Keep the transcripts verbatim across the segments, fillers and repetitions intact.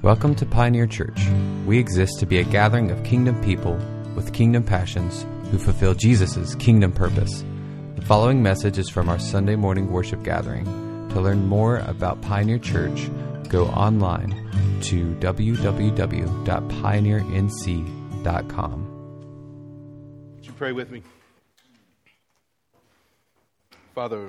Welcome to Pioneer Church. We exist to be a gathering of kingdom people with kingdom passions who fulfill Jesus' kingdom purpose. The following message is from our Sunday morning worship gathering. To learn more about Pioneer Church, go online to w w w dot pioneer n c dot com. Would you pray with me? Father,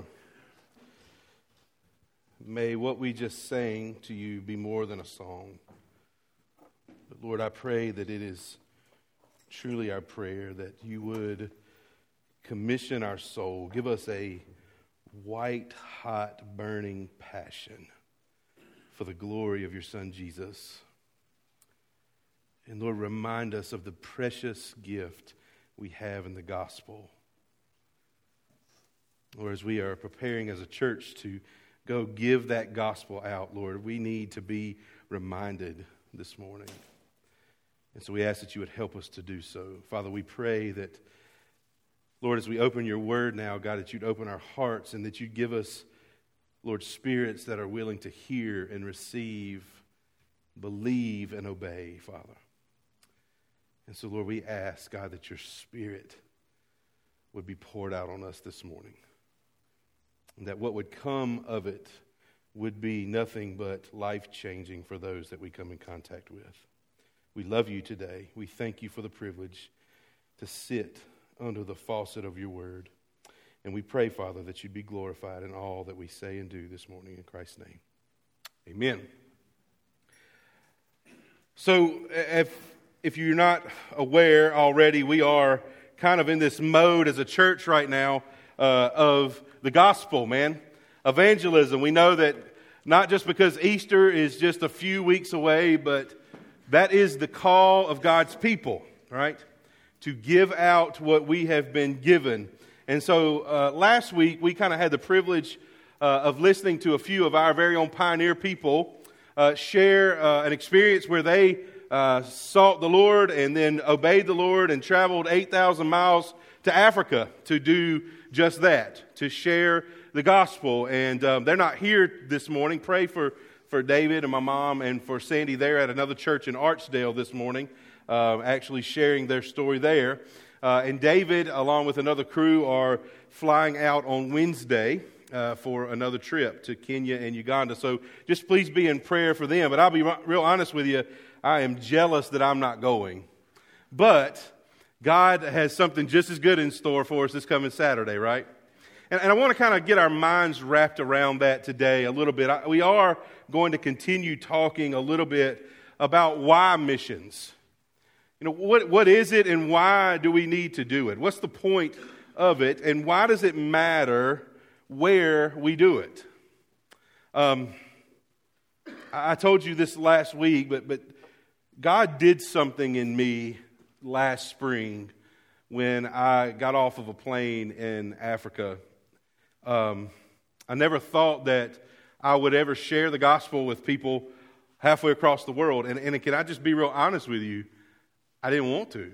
may what we just sang to you be more than a song. But Lord, I pray that it is truly our prayer that you would commission our soul. Give us a white, hot, burning passion for the glory of your Son, Jesus. And Lord, remind us of the precious gift we have in the gospel. Lord, as we are preparing as a church to go give that gospel out, Lord, we need to be reminded this morning. And so we ask that you would help us to do so. Father, we pray that, Lord, as we open your word now, God, that you'd open our hearts and that you'd give us, Lord, spirits that are willing to hear and receive, believe and obey, Father. And so, Lord, we ask, God, that your Spirit would be poured out on us this morning. And that what would come of it would be nothing but life-changing for those that we come in contact with. We love you today. We thank you for the privilege to sit under the faucet of your word. And we pray, Father, that you be glorified in all that we say and do this morning in Christ's name. Amen. So if, if you're not aware already, we are kind of in this mode as a church right now uh, of the gospel, man. Evangelism. We know that not just because Easter is just a few weeks away, but that is the call of God's people, right? To give out what we have been given. And so uh, last week we kind of had the privilege uh, of listening to a few of our very own pioneer people uh, share uh, an experience where they uh, sought the Lord and then obeyed the Lord and traveled eight thousand miles to Africa to do just that, to share the gospel. And um, they're not here this morning. Pray for, for David and my mom and for Sandy there at another church in Archdale this morning, uh, actually sharing their story there. Uh, and David, along with another crew, are flying out on Wednesday uh, for another trip to Kenya and Uganda. So just please be in prayer for them. But I'll be real honest with you, I am jealous that I'm not going. But God has something just as good in store for us this coming Saturday, right? And, and I want to kind of get our minds wrapped around that today a little bit. I, we are going to continue talking a little bit about why missions. You know, what what is it and why do we need to do it? What's the point of it and why does it matter where we do it? Um, I told you this last week, but but God did something in me last spring when I got off of a plane in Africa. Um, I never thought that I would ever share the gospel with people halfway across the world. And, and can I just be real honest with you? I didn't want to.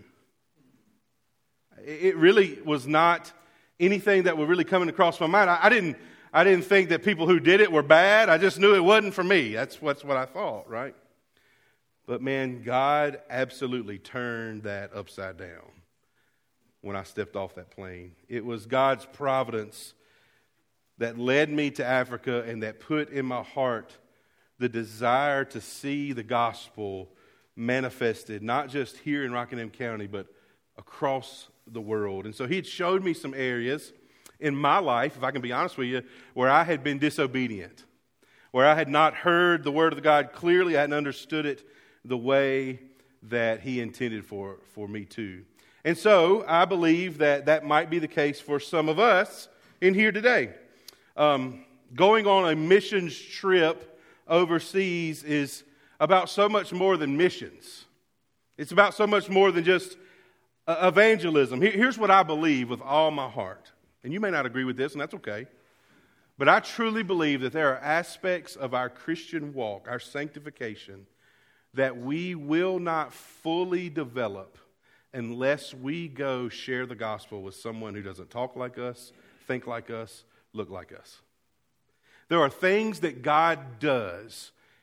It really was not anything that was really coming across my mind. I, I didn't I didn't think that people who did it were bad. I just knew it wasn't for me. That's, that's what I thought, right? But man, God absolutely turned that upside down when I stepped off that plane. It was God's providence that led me to Africa and that put in my heart the desire to see the gospel manifested, not just here in Rockingham County, but across the world. And so he had showed me some areas in my life, if I can be honest with you, where I had been disobedient, where I had not heard the word of God clearly, I hadn't understood it the way that he intended for, for me to. And so I believe that that might be the case for some of us in here today. Um, going on a missions trip overseas is about so much more than missions. It's about so much more than just uh, evangelism. Here, here's what I believe with all my heart. And you may not agree with this, and that's okay. But I truly believe that there are aspects of our Christian walk, our sanctification, that we will not fully develop unless we go share the gospel with someone who doesn't talk like us, think like us, look like us. There are things that God does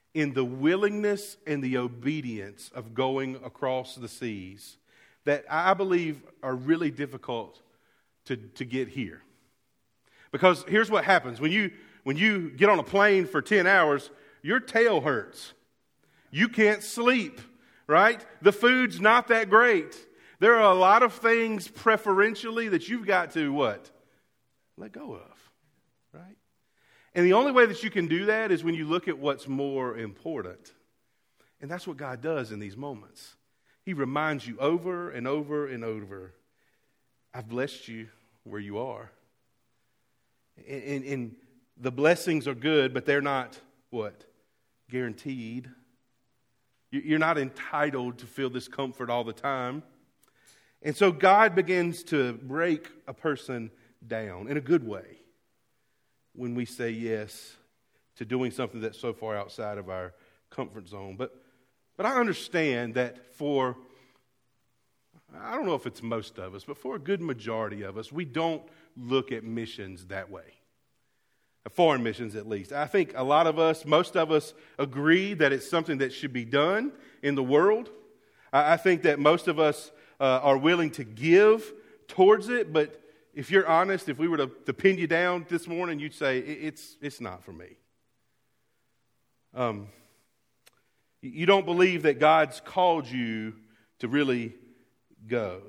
in the willingness and the obedience of going across the seas that I believe are really difficult to, to get here. Because here's what happens. When you, when you get on a plane for ten hours, your tail hurts. You can't sleep, right? The food's not that great. There are a lot of things preferentially that you've got to what? Let go of, right? And the only way that you can do that is when you look at what's more important. And that's what God does in these moments. He reminds you over and over and over, I've blessed you where you are. And, and, and the blessings are good, but they're not, what? Guaranteed. You're not entitled to feel this comfort all the time. And so God begins to break a person down in a good way when we say yes to doing something that's so far outside of our comfort zone. But but I understand that for, I don't know if it's most of us, but for a good majority of us, we don't look at missions that way. Foreign missions, at least. I think a lot of us, most of us, agree that it's something that should be done in the world. I think that most of us uh, are willing to give towards it, but if you're honest, if we were to, to pin you down this morning, you'd say, it's, it's not for me. Um, you don't believe that God's called you to really go.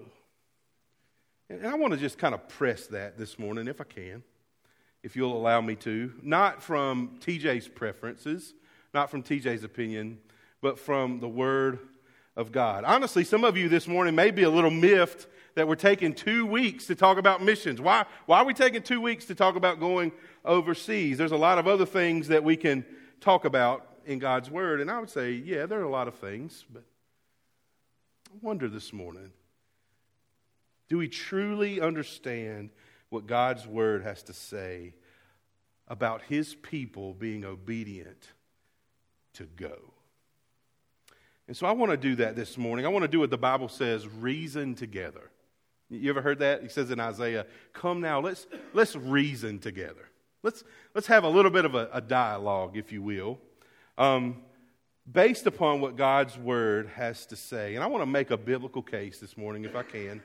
And I want to just kind of press that this morning, if I can. If you'll allow me to, not from T J's preferences, not from T J's opinion, but from the Word of God. Honestly, some of you this morning may be a little miffed that we're taking two weeks to talk about missions. Why, why are we taking two weeks to talk about going overseas? There's a lot of other things that we can talk about in God's Word, and I would say, yeah, there are a lot of things, but I wonder this morning, do we truly understand what God's Word has to say about His people being obedient to go? And so I want to do that this morning. I want to do what the Bible says, reason together. You ever heard that? He says in Isaiah, come now, let's let's reason together. Let's let's have a little bit of a, a dialogue, if you will, um, based upon what God's Word has to say. And I want to make a biblical case this morning, if I can,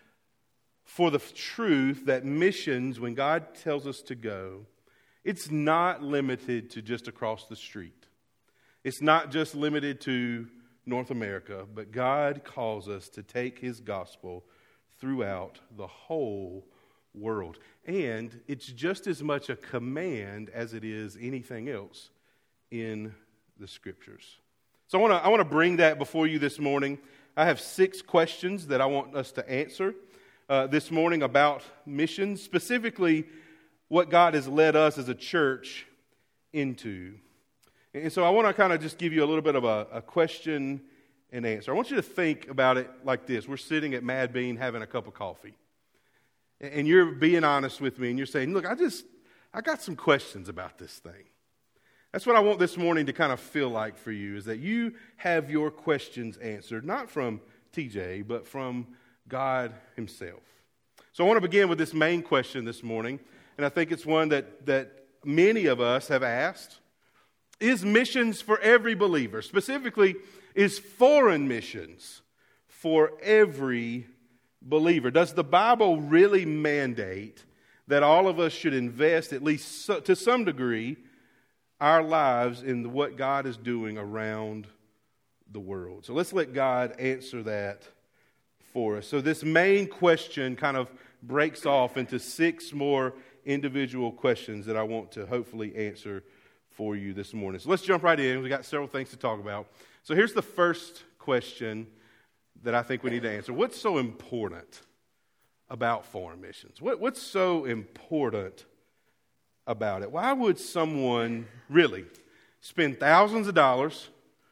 for the truth that missions, when God tells us to go, it's not limited to just across the street. It's not just limited to North America, but God calls us to take His gospel throughout the whole world. And it's just as much a command as it is anything else in the Scriptures. So I want to I want to bring that before you this morning. I have six questions that I want us to answer Uh, this morning about missions, specifically what God has led us as a church into. And so I want to kind of just give you a little bit of a, a question and answer. I want you to think about it like this. We're sitting at Mad Bean having a cup of coffee. And you're being honest with me and you're saying, look, I just, I got some questions about this thing. That's what I want this morning to kind of feel like for you, is that you have your questions answered, not from T J, but from God Himself. So I want to begin with this main question this morning, and I think it's one that, that many of us have asked. Is missions for every believer? Specifically, is foreign missions for every believer? Does the Bible really mandate that all of us should invest, at least so, to some degree, our lives in what God is doing around the world? So let's let God answer that for us. So this main question kind of breaks off into six more individual questions that I want to hopefully answer for you this morning. So let's jump right in. We've got several things to talk about. So here's the first question that I think we need to answer. What's so important about foreign missions? What, what's so important about it? Why would someone really spend thousands of dollars,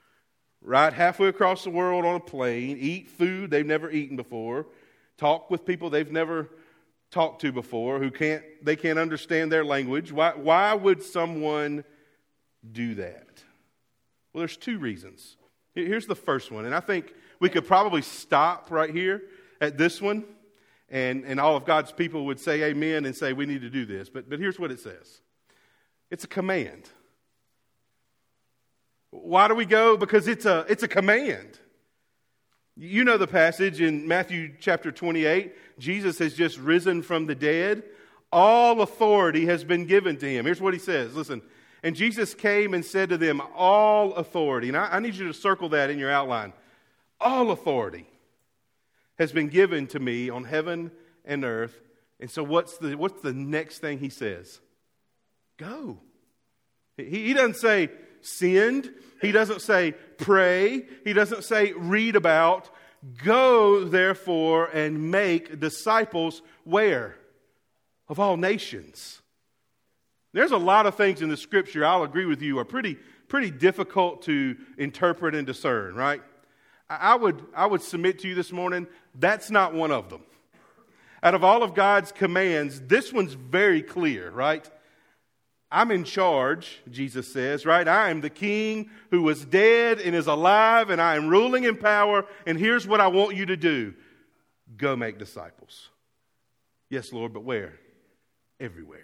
ride halfway across the world on a plane, eat food they've never eaten before, talk with people they've never talked to before, who can't they can't understand their language? Why why would someone do that? Well, there's two reasons. Here's the first one, and I think we could probably stop right here at this one, and, and all of God's people would say amen and say we need to do this. But but here's what it says. It's a command. Why do we go? Because it's a, it's a command. You know the passage in Matthew chapter twenty-eight. Jesus has just risen from the dead. All authority has been given to him. Here's what he says. Listen. And Jesus came and said to them, all authority. And I, I need you to circle that in your outline. All authority has been given to me on heaven and earth. And so what's the, what's the next thing he says? Go. He, he doesn't say send. He doesn't say pray. He doesn't say read about. Go, therefore, and make disciples where? Of all nations. There's a lot of things in the Scripture, I'll agree with you, are pretty pretty difficult to interpret and discern, right? I would, I would submit to you this morning, that's not one of them. Out of all of God's commands, this one's very clear, right? I'm in charge, Jesus says, right? I am the king who was dead and is alive, and I am ruling in power, and here's what I want you to do. Go make disciples. Yes, Lord, but where? Everywhere.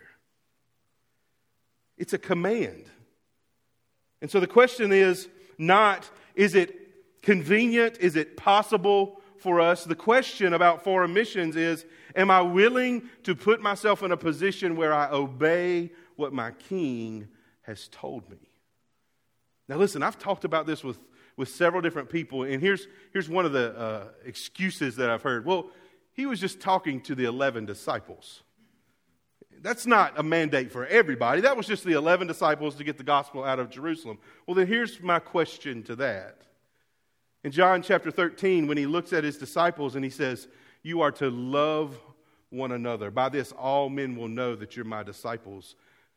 It's a command. And so the question is not, is it convenient? Is it possible for us? The question about foreign missions is, am I willing to put myself in a position where I obey what my king has told me? Now listen, I've talked about this with, with several different people, and here's, here's one of the uh, excuses that I've heard. Well, he was just talking to the eleven disciples. That's not a mandate for everybody. That was just the eleven disciples to get the gospel out of Jerusalem. Well, then here's my question to that. In John chapter thirteen, when he looks at his disciples and he says, you are to love one another. By this, all men will know that you're my disciples.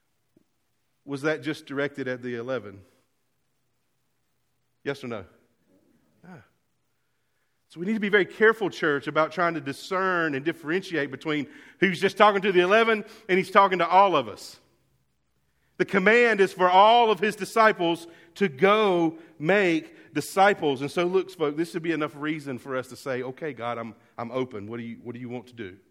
Was that just directed at the eleven? Yes or no? No. So we need to be very careful, church, about trying to discern and differentiate between who's just talking to the eleven and he's talking to all of us. The command is for all of his disciples to go make disciples. And so, look, folks, this would be enough reason for us to say, okay, God, I'm, I'm open. What do you, what do you want to do?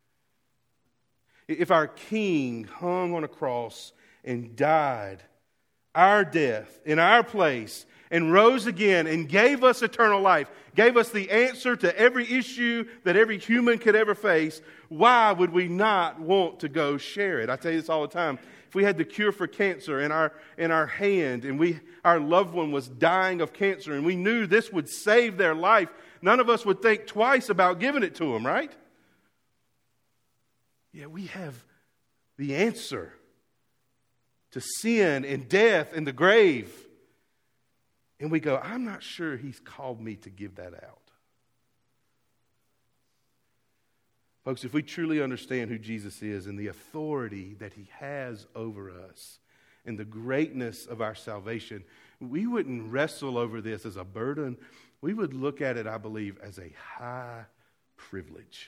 If our king hung on a cross and died our death in our place and rose again and gave us eternal life, gave us the answer to every issue that every human could ever face, why would we not want to go share it? I tell you this all the time. If we had the cure for cancer in our in our hand and we our loved one was dying of cancer and we knew this would save their life, none of us would think twice about giving it to them, right? Yeah, we have the answer to sin and death and the grave. And we go, I'm not sure he's called me to give that out. Folks, if we truly understand who Jesus is and the authority that he has over us and the greatness of our salvation, we wouldn't wrestle over this as a burden. We would look at it, I believe, as a high privilege.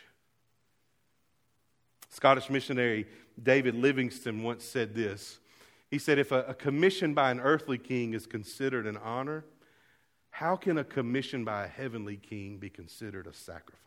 Scottish missionary David Livingstone once said this. He said, if a, a commission by an earthly king is considered an honor, how can a commission by a heavenly king be considered a sacrifice?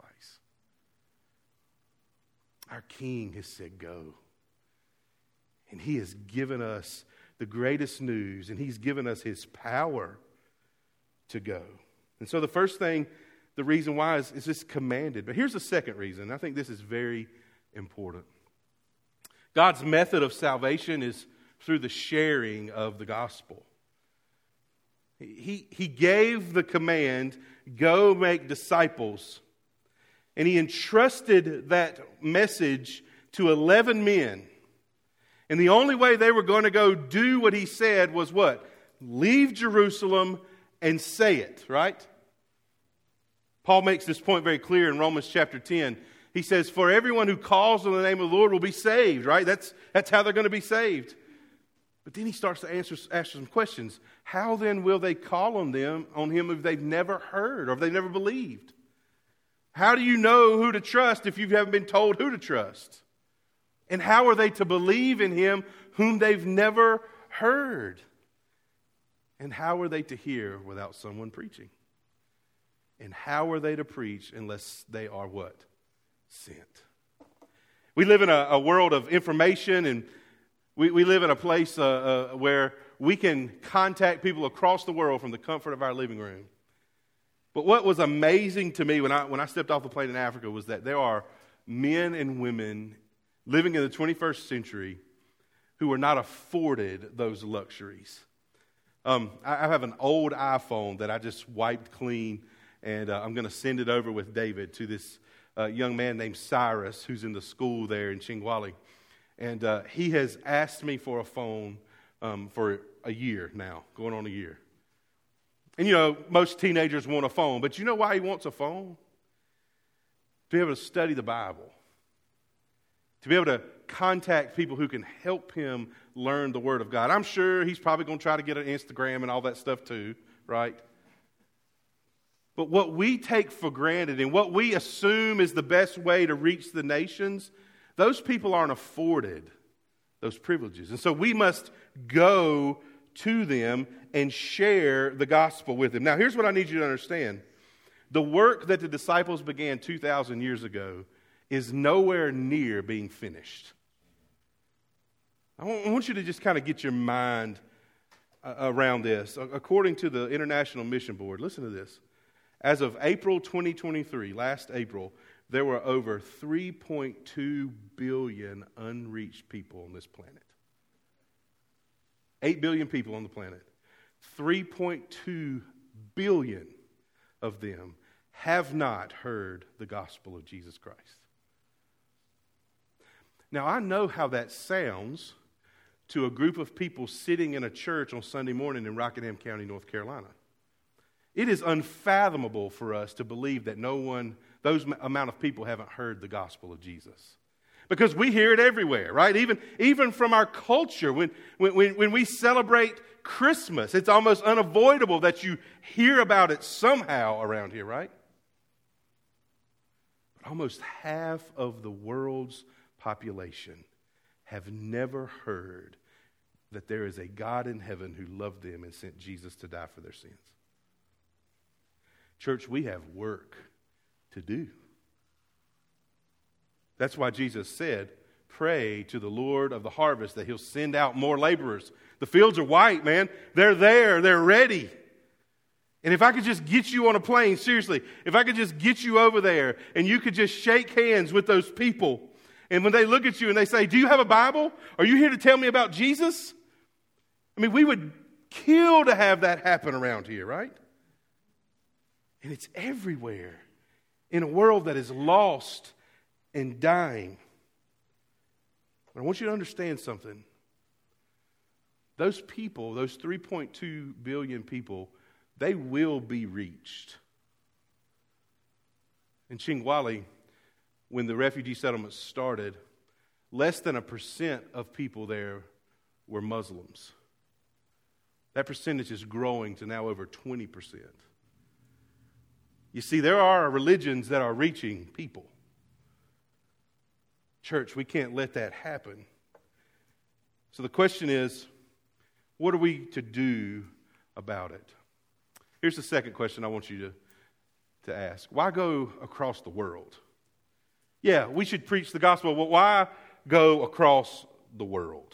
Our king has said go. And he has given us the greatest news, and he's given us his power to go. And so the first thing, the reason why is, is this commanded. But here's the second reason. I think this is very important. God's method of salvation is through the sharing of the gospel. He, he gave the command, go make disciples. And he entrusted that message to eleven men. And the only way they were going to go do what he said was what? Leave Jerusalem and say it, right? Paul makes this point very clear in Romans chapter ten. He says, for everyone who calls on the name of the Lord will be saved, right? That's, that's how they're going to be saved. But then he starts to answer, ask some questions. How then will they call on them, on him if they've never heard or if they've never believed? How do you know who to trust if you haven't been told who to trust? And how are they to believe in him whom they've never heard? And how are they to hear without someone preaching? And how are they to preach unless they are what? Sent. We live in a, a world of information, and we, we live in a place uh, uh, where we can contact people across the world from the comfort of our living room. But what was amazing to me when I, when I stepped off the plane in Africa was that there are men and women living in the twenty-first century who are not afforded those luxuries. Um, I, I have an old iPhone that I just wiped clean, and uh, I'm going to send it over with David to this uh, young man named Cyrus who's in the school there in Chingwali. And uh, he has asked me for a phone um, for a year now, going on a year. And, you know, most teenagers want a phone. But you know why he wants a phone? To be able to study the Bible. To be able to contact people who can help him learn the Word of God. I'm sure he's probably going to try to get an Instagram and all that stuff too, right? But what we take for granted and what we assume is the best way to reach the nations, those people aren't afforded those privileges. And so we must go to them and share the gospel with them. Now, here's what I need you to understand. The work that the disciples began two thousand years ago is nowhere near being finished. I want you to just kind of get your mind around this. According to the International Mission Board, listen to this. As of April twenty twenty-three, last April, there were over three point two billion unreached people on this planet. eight billion people on the planet. three point two billion of them have not heard the gospel of Jesus Christ. Now, I know how that sounds to a group of people sitting in a church on Sunday morning in Rockingham County, North Carolina. It is unfathomable for us to believe that no one, those amount of people haven't heard the gospel of Jesus. Because we hear it everywhere, right? Even, even from our culture, when, when, when we celebrate Christmas, it's almost unavoidable that you hear about it somehow around here, right? But almost half of the world's population have never heard that there is a God in heaven who loved them and sent Jesus to die for their sins. Church, we have work to do. That's why Jesus said, pray to the Lord of the harvest that he'll send out more laborers. The fields are white, man. They're there. They're ready. And if I could just get you on a plane, seriously, if I could just get you over there and you could just shake hands with those people, and when they look at you and they say, do you have a Bible? Are you here to tell me about Jesus? I mean, we would kill to have that happen around here, right? And it's everywhere in a world that is lost and dying. But I want you to understand something. Those people, those three point two billion people, they will be reached. In Chingwali, when the refugee settlement started, less than a percent of people there were Muslims. That percentage is growing to now over twenty percent. You see, there are religions that are reaching people. Church, we can't let that happen. So the question is, what are we to do about it? Here's the second question I want you to, to ask. Why go across the world? Yeah, we should preach the gospel, but why go across the world?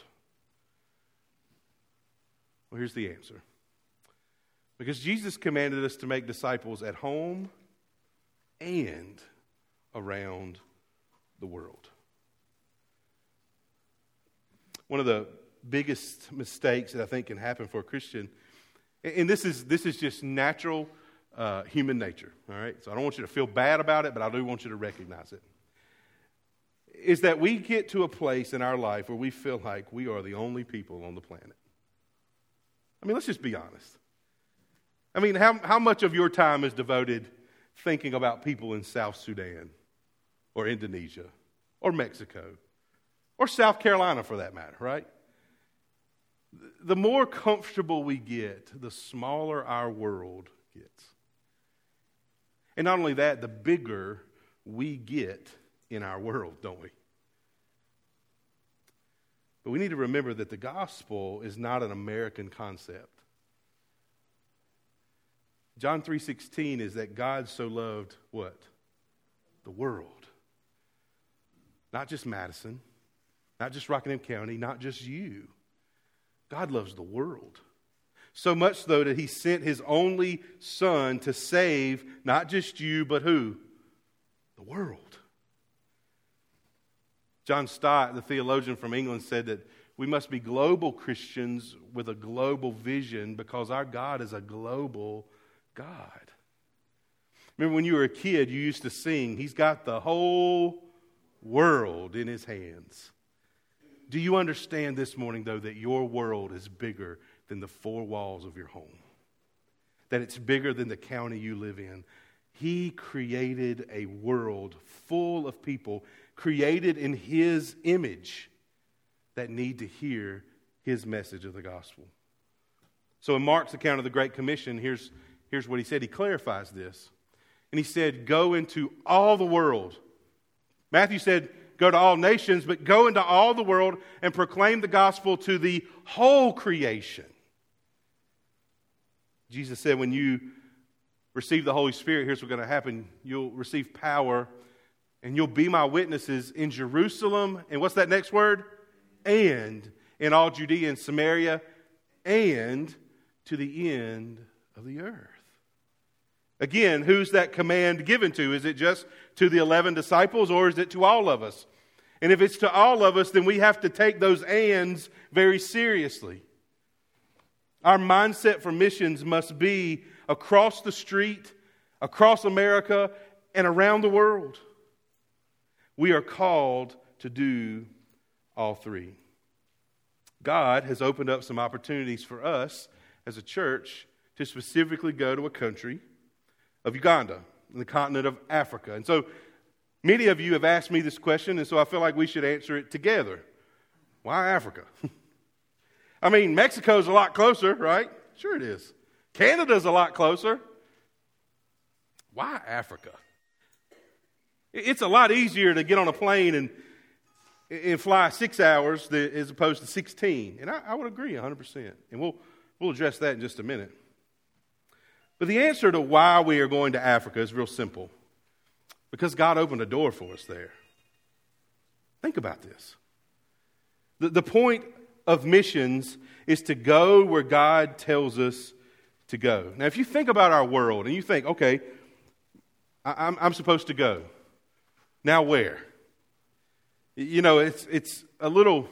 Well, here's the answer. Because Jesus commanded us to make disciples at home and around the world. One of the biggest mistakes that I think can happen for a Christian, and this is this is just natural uh, human nature, all right? So I don't want you to feel bad about it, but I do want you to recognize it, is that we get to a place in our life where we feel like we are the only people on the planet. I mean, let's just be honest. I mean, how, how much of your time is devoted thinking about people in South Sudan or Indonesia or Mexico or South Carolina for that matter, right? The more comfortable we get, the smaller our world gets. And not only that, the bigger we get in our world, don't we? But we need to remember that the gospel is not an American concept. John three sixteen is that God so loved what? The world. Not just Madison, not just Rockingham County, not just you. God loves the world. So much so that he sent his only son to save not just you, but who? The world. John Stott, the theologian from England, said that we must be global Christians with a global vision because our God is a global God. Remember when you were a kid, you used to sing, He's got the whole world in His hands. Do you understand this morning, though, that your world is bigger than the four walls of your home? That it's bigger than the county you live in? He created a world full of people created in His image that need to hear His message of the gospel. So in Mark's account of the Great Commission, here's, here's what he said. He clarifies this. And he said, go into all the world. Matthew said, go to all nations, but go into all the world and proclaim the gospel to the whole creation. Jesus said, when you receive the Holy Spirit, here's what's going to happen. You'll receive power, and you'll be my witnesses in Jerusalem. And what's that next word? And in all Judea and Samaria, and to the end of the earth. Again, who's that command given to? Is it just to the eleven disciples, or is it to all of us? And if it's to all of us, then we have to take those ands very seriously. Our mindset for missions must be across the street, across America, and around the world. We are called to do all three. God has opened up some opportunities for us as a church to specifically go to a country of Uganda, in the continent of Africa. And so many of you have asked me this question, and so I feel like we should answer it together. Why Africa? I mean, Mexico's a lot closer, right? Sure it is. Canada's a lot closer. Why Africa? It's a lot easier to get on a plane and, and fly six hours as opposed to sixteen. And I, I would agree one hundred percent. And we'll, we'll address that in just a minute. But the answer to why we are going to Africa is real simple. Because God opened a door for us there. Think about this. The, the point of missions is to go where God tells us to go. Now, if you think about our world and you think, okay, I, I'm, I'm supposed to go. Now where? You know, it's it's a little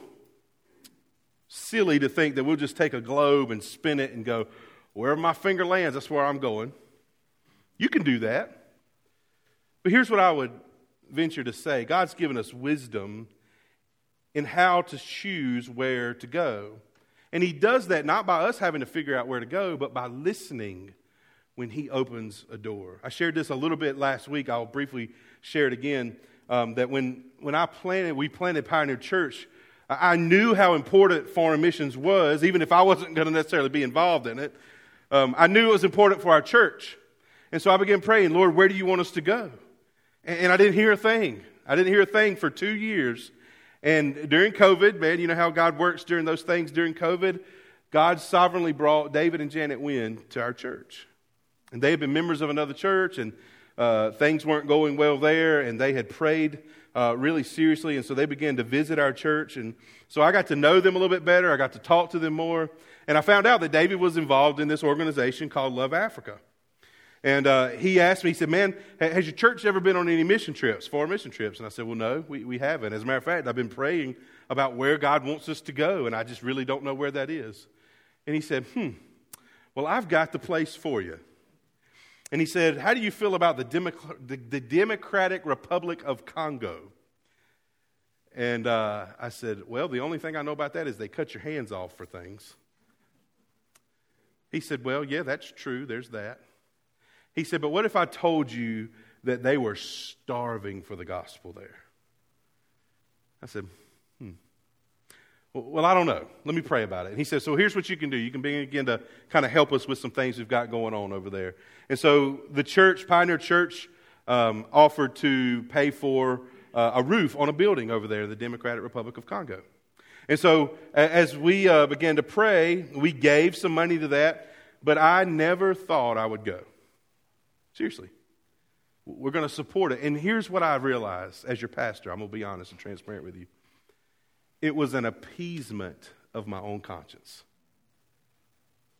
silly to think that we'll just take a globe and spin it and go, wherever my finger lands, that's where I'm going. You can do that. But here's what I would venture to say. God's given us wisdom in how to choose where to go. And He does that not by us having to figure out where to go, but by listening when He opens a door. I shared this a little bit last week. I'll briefly share it again. Um, that when, when I planted, we planted Pioneer Church, I, I knew how important foreign missions was, even if I wasn't going to necessarily be involved in it. Um, I knew it was important for our church. And so I began praying, Lord, where do you want us to go? And, and I didn't hear a thing. I didn't hear a thing for two years. And during COVID, man, you know how God works during those things during COVID? God sovereignly brought David and Janet Wynn to our church. And they had been members of another church, and uh, things weren't going well there, and they had prayed uh, really seriously, and so they began to visit our church. And so I got to know them a little bit better. I got to talk to them more. And I found out that David was involved in this organization called Love Africa. And uh, he asked me, he said, man, has your church ever been on any mission trips, foreign mission trips? And I said, well, no, we, we haven't. As a matter of fact, I've been praying about where God wants us to go, and I just really don't know where that is. And he said, hmm, well, I've got the place for you. And he said, how do you feel about the, Democ- the, the Democratic Republic of Congo? And uh, I said, well, the only thing I know about that is they cut your hands off for things. He said, well, yeah, that's true. There's that. He said, but what if I told you that they were starving for the gospel there? I said, hmm. Well, I don't know. Let me pray about it. And he said, so here's what you can do. You can begin to kind of help us with some things we've got going on over there. And so the church, Pioneer Church, um, offered to pay for uh, a roof on a building over there in the Democratic Republic of Congo. And so as we uh, began to pray, we gave some money to that, but I never thought I would go. Seriously. We're going to support it. And here's what I realized as your pastor. I'm going to be honest and transparent with you. It was an appeasement of my own conscience.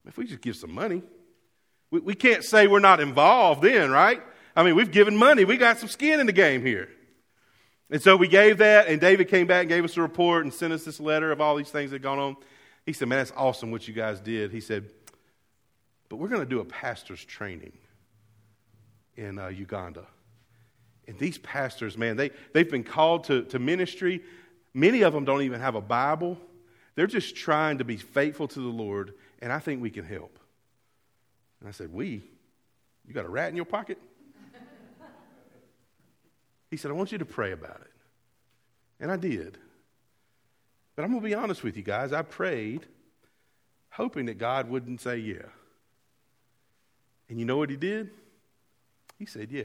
if we just give some money, we, we can't say we're not involved in, right? I mean, we've given money. We got some skin in the game here. And so we gave that, and David came back and gave us a report and sent us this letter of all these things that had gone on. He said, man, that's awesome what you guys did. He said, but we're going to do a pastor's training in uh, Uganda. And these pastors, man, they, they've been called to, to ministry. Many of them don't even have a Bible. They're just trying to be faithful to the Lord, and I think we can help. And I said, we? You got a rat in your pocket? He said, I want you to pray about it. And I did. But I'm going to be honest with you guys. I prayed hoping that God wouldn't say yeah. And you know what he did? He said yeah.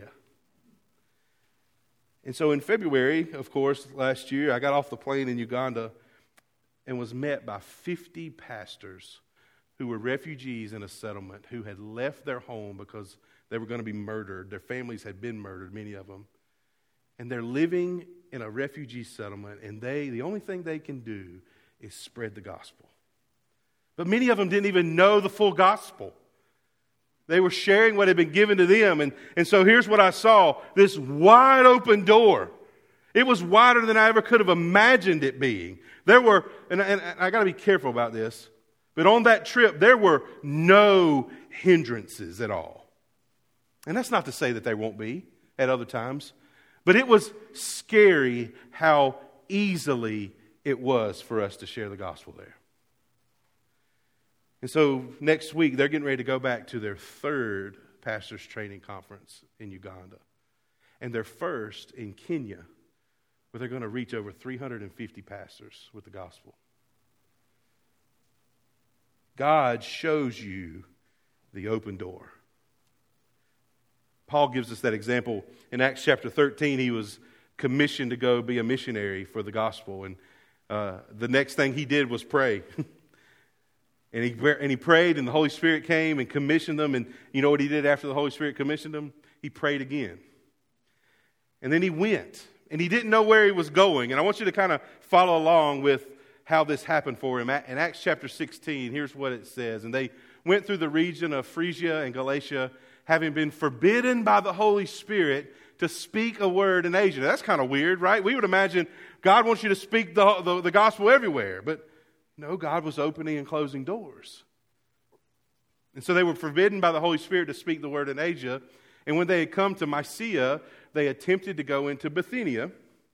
And so in February, of course, last year, I got off the plane in Uganda and was met by fifty pastors who were refugees in a settlement who had left their home because they were going to be murdered. Their families had been murdered, many of them. And they're living in a refugee settlement, and they the only thing they can do is spread the gospel. But many of them didn't even know the full gospel. They were sharing what had been given to them. And, and so here's what I saw, this wide open door. It was wider than I ever could have imagined it being. There were, and, and, and I got to be careful about this, but on that trip, there were no hindrances at all. And that's not to say that there won't be at other times. But it was scary how easily it was for us to share the gospel there. And so next week, they're getting ready to go back to their third pastor's training conference in Uganda. And their first in Kenya, where they're going to reach over three hundred fifty pastors with the gospel. God shows you the open door. Paul gives us that example in Acts chapter thirteen. He was commissioned to go be a missionary for the gospel. And uh, the next thing he did was pray. and, he, and he prayed, and the Holy Spirit came and commissioned them. And you know what he did after the Holy Spirit commissioned them? He prayed again. And then he went. And he didn't know where he was going. And I want you to kind of follow along with how this happened for him. In Acts chapter sixteen, here's what it says. And they went through the region of Phrygia and Galatia, having been forbidden by the Holy Spirit to speak a word in Asia. That's kind of weird, right? We would imagine God wants you to speak the, the, the gospel everywhere. But no, God was opening and closing doors. And so they were forbidden by the Holy Spirit to speak the word in Asia. And when they had come to Mysia, they attempted to go into Bithynia.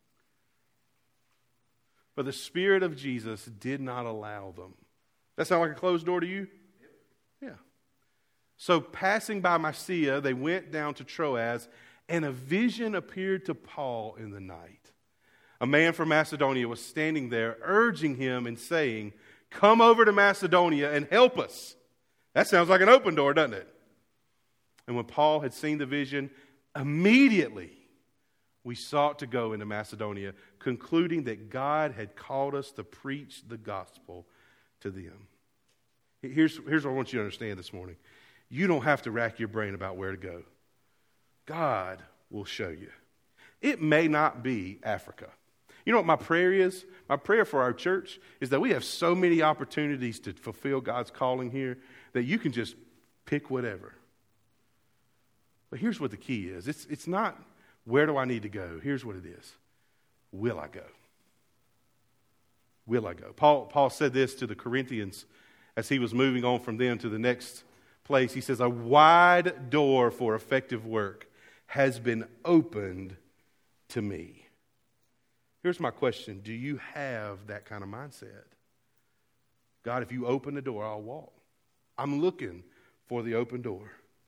But the Spirit of Jesus did not allow them. That sound like a closed door to you? Yeah. So passing by Mysia, they went down to Troas, and a vision appeared to Paul in the night. A man from Macedonia was standing there, urging him and saying, "Come over to Macedonia and help us." That sounds like an open door, doesn't it? And when Paul had seen the vision, immediately we sought to go into Macedonia, concluding that God had called us to preach the gospel to them. Here's, here's what I want you to understand this morning. You don't have to rack your brain about where to go. God will show you. It may not be Africa. You know what my prayer is? My prayer for our church is that we have so many opportunities to fulfill God's calling here that you can just pick whatever. But here's what the key is. It's, it's not where do I need to go. Here's what it is. Will I go? Will I go? Paul, Paul said this to the Corinthians as he was moving on from them to the next place. He says, a wide door for effective work has been opened to me. Here's my question. Do you have that kind of mindset? God, if you open the door, I'll walk. I'm looking for the open door.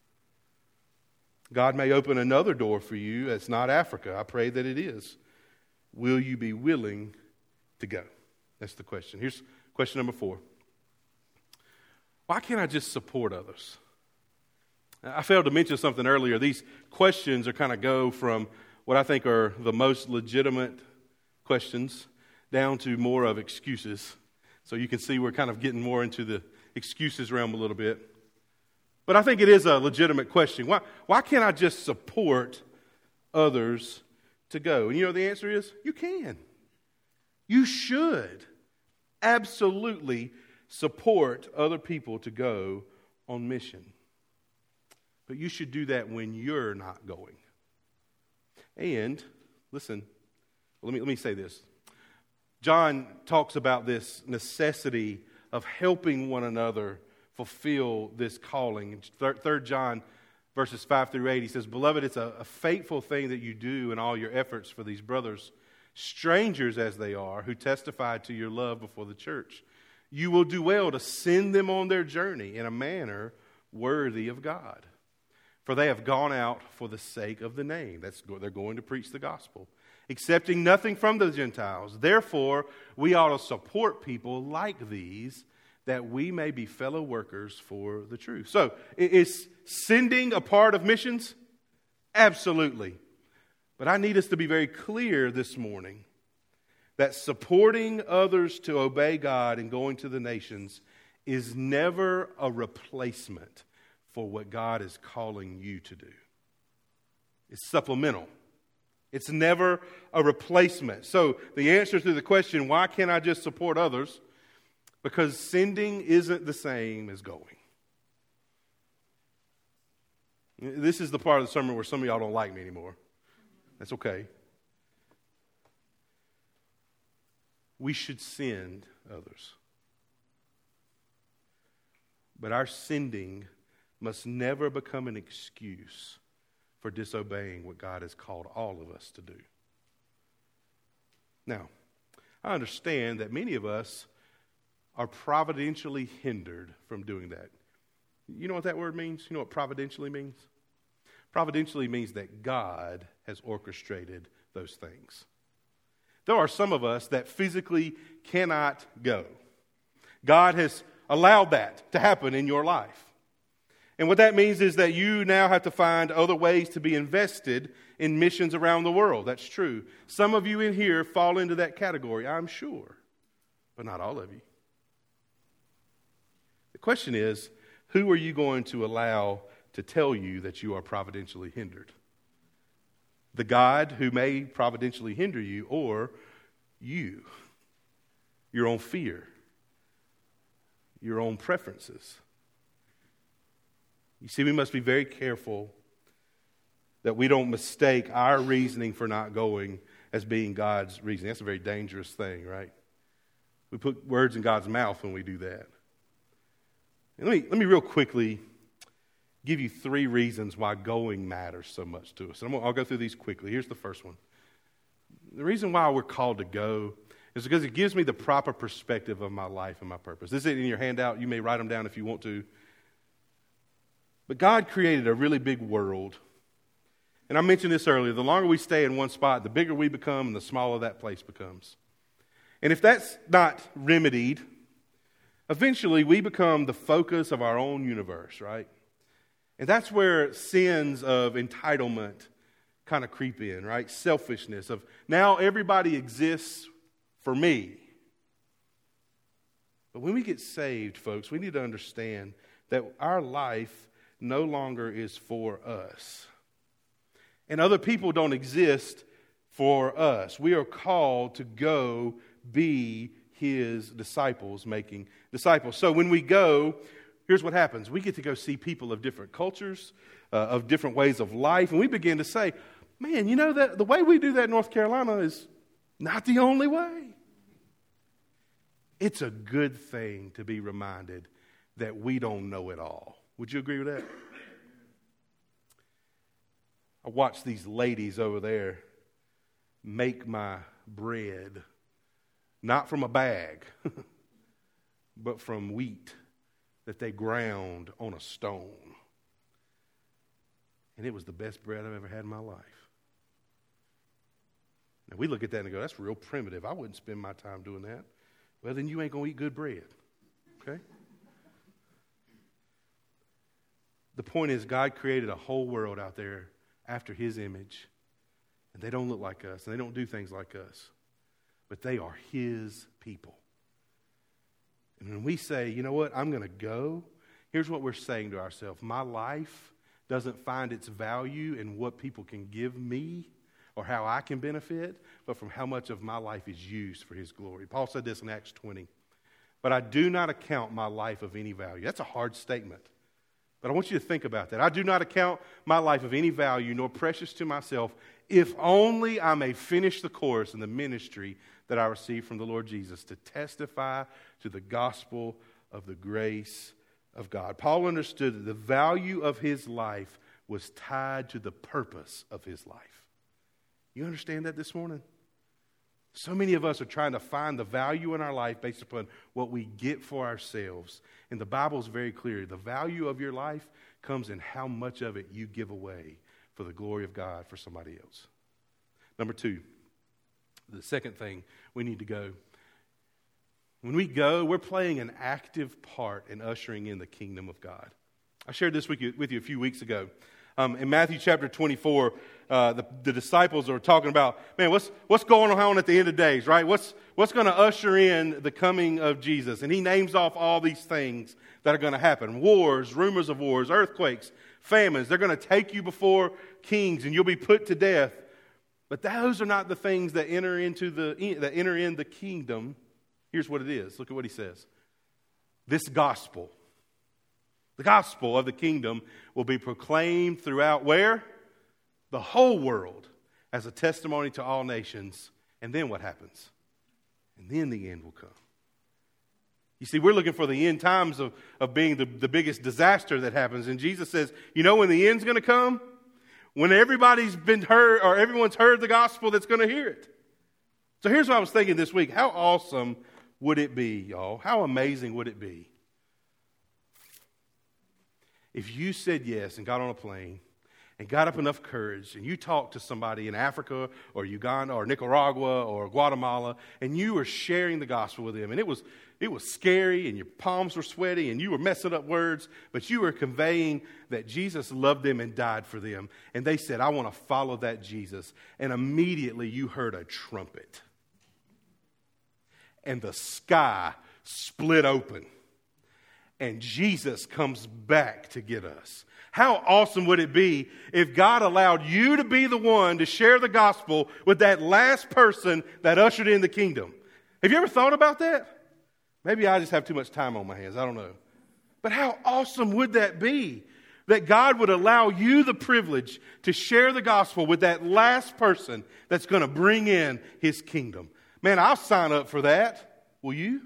God may open another door for you. It's not Africa. I pray that it is. Will you be willing to go? That's the question. Here's question number four. Why can't I just support others? I failed to mention something earlier. These questions are kind of go from what I think are the most legitimate questions down to more of excuses. So you can see we're kind of getting more into the excuses realm a little bit. But I think it is a legitimate question. Why, why can't I just support others to go? And you know the answer is, you can. You should absolutely support other people to go on mission. But you should do that when you're not going. And, listen, let me, let me say this. John talks about this necessity of helping one another fulfill this calling. In Third John verses five through eight, he says, "Beloved, it's a, a fateful thing that you do in all your efforts for these brothers, strangers as they are, who testify to your love before the church. You will do well to send them on their journey in a manner worthy of God. For they have gone out for the sake of the name." That's, they're going to preach the gospel. "Accepting nothing from the Gentiles. Therefore, we ought to support people like these, that we may be fellow workers for the truth." So, is sending a part of missions? Absolutely. But I need us to be very clear this morning that supporting others to obey God and going to the nations is never a replacement for what God is calling you to do. It's supplemental. It's never a replacement. So the answer to the question, why can't I just support others? Because sending isn't the same as going. This is the part of the sermon where some of y'all don't like me anymore. That's okay. We should send others. But our sending must never become an excuse for disobeying what God has called all of us to do. Now, I understand that many of us are providentially hindered from doing that. You know what that word means? You know what providentially means? Providentially means that God has orchestrated those things. There are some of us that physically cannot go. God has allowed that to happen in your life. And what that means is that you now have to find other ways to be invested in missions around the world. That's true. Some of you in here fall into that category, I'm sure, but not all of you. The question is, who are you going to allow to tell you that you are providentially hindered? The God who may providentially hinder you, or you, your own fear, your own preferences? You see, we must be very careful that we don't mistake our reasoning for not going as being God's reasoning. That's a very dangerous thing, right? We put words in God's mouth when we do that. And let me, let me real quickly give you three reasons why going matters so much to us. And I'm gonna, I'll go through these quickly. Here's the first one. The reason why we're called to go is because it gives me the proper perspective of my life and my purpose. This isn't in your handout. You may write them down if you want to. But God created a really big world. And I mentioned this earlier. The longer we stay in one spot, the bigger we become and the smaller that place becomes. And if that's not remedied, eventually we become the focus of our own universe, right? And that's where sins of entitlement kind of creep in, right? Selfishness of now everybody exists for me. But when we get saved, folks, we need to understand that our life no longer is for us. And other people don't exist for us. We are called to go be His disciples, making disciples. So when we go, here's what happens. We get to go see people of different cultures, uh, of different ways of life, and we begin to say, man, you know, that the way we do that in North Carolina is not the only way. It's a good thing to be reminded that we don't know it all. Would you agree with that? I watched these ladies over there make my bread, not from a bag, but from wheat that they ground on a stone. And it was the best bread I've ever had in my life. Now, we look at that and go, that's real primitive. I wouldn't spend my time doing that. Well, then you ain't going to eat good bread, okay? The point is, God created a whole world out there after His image, and they don't look like us, and they don't do things like us, but they are His people. And when we say, you know what, I'm going to go, here's what we're saying to ourselves. My life doesn't find its value in what people can give me or how I can benefit, but from how much of my life is used for His glory. Paul said this in Acts twenty. but I do not account my life of any value. That's a hard statement. But I want you to think about that. I do not account my life of any value, nor precious to myself, if only I may finish the course in the ministry that I received from the Lord Jesus, to testify to the gospel of the grace of God. Paul understood that the value of his life was tied to the purpose of his life. You understand that this morning? So many of us are trying to find the value in our life based upon what we get for ourselves. And the Bible is very clear. The value of your life comes in how much of it you give away for the glory of God for somebody else. Number two, the second thing we need to go. When we go, we're playing an active part in ushering in the kingdom of God. I shared this with you, with you a few weeks ago. Um, in Matthew chapter twenty-four, uh, the, the disciples are talking about, man, what's what's going on at the end of days, right? What's what's going to usher in the coming of Jesus? And he names off all these things that are going to happen: wars, rumors of wars, earthquakes, famines. They're going to take you before kings, and you'll be put to death. But those are not the things that enter into the that enter in the kingdom. Here's what it is. Look at what he says. This gospel. The gospel of the kingdom will be proclaimed throughout where? The whole world as a testimony to all nations. And then what happens? And then the end will come. You see, we're looking for the end times of, of being the, the biggest disaster that happens. And Jesus says, you know when the end's going to come? When everybody's been heard, or everyone's heard the gospel that's going to hear it. So here's what I was thinking this week. How awesome would it be, y'all? How amazing would it be if you said yes and got on a plane and got up enough courage and you talked to somebody in Africa or Uganda or Nicaragua or Guatemala and you were sharing the gospel with them, and it was it was scary and your palms were sweaty and you were messing up words, but you were conveying that Jesus loved them and died for them, and they said, I want to follow that Jesus, and immediately you heard a trumpet and the sky split open. And Jesus comes back to get us. How awesome would it be if God allowed you to be the one to share the gospel with that last person that ushered in the kingdom? Have you ever thought about that? Maybe I just have too much time on my hands. I don't know. But how awesome would that be? That God would allow you the privilege to share the gospel with that last person that's going to bring in his kingdom. Man, I'll sign up for that. Will you?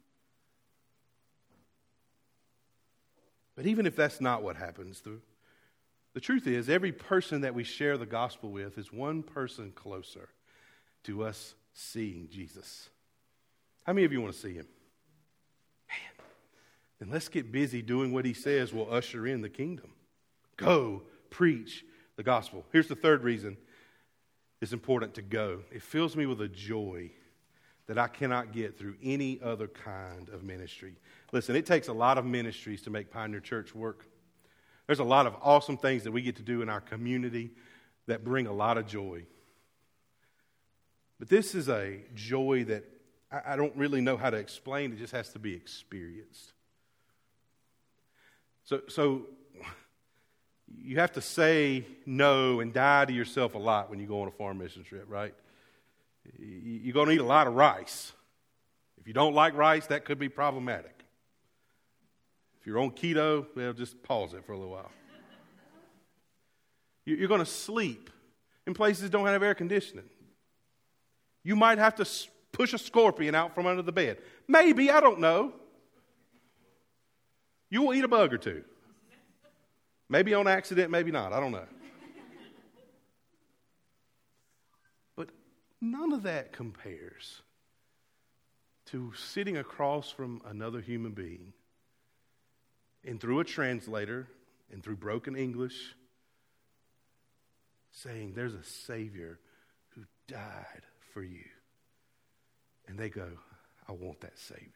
But even if that's not what happens, the, the truth is every person that we share the gospel with is one person closer to us seeing Jesus. How many of you want to see him? Man, then let's get busy doing what he says will usher in the kingdom. Go, preach the gospel. Here's the third reason it's important to go. It fills me with a joy that I cannot get through any other kind of ministry. Listen, it takes a lot of ministries to make Pioneer Church work. There's a lot of awesome things that we get to do in our community that bring a lot of joy. But this is a joy that I, I don't really know how to explain. It just has to be experienced. So, so you have to say no and die to yourself a lot when you go on a farm mission trip, right? You're going to eat a lot of rice. If you don't like rice, that could be problematic. If you're on keto, well, just pause it for a little while. You're going to sleep in places that don't have air conditioning. You might have to push a scorpion out from under the bed. Maybe, I don't know. You will eat a bug or two. Maybe on accident, maybe not. I don't know. None of that compares to sitting across from another human being and through a translator and through broken English saying there's a Savior who died for you. And they go, I want that Savior.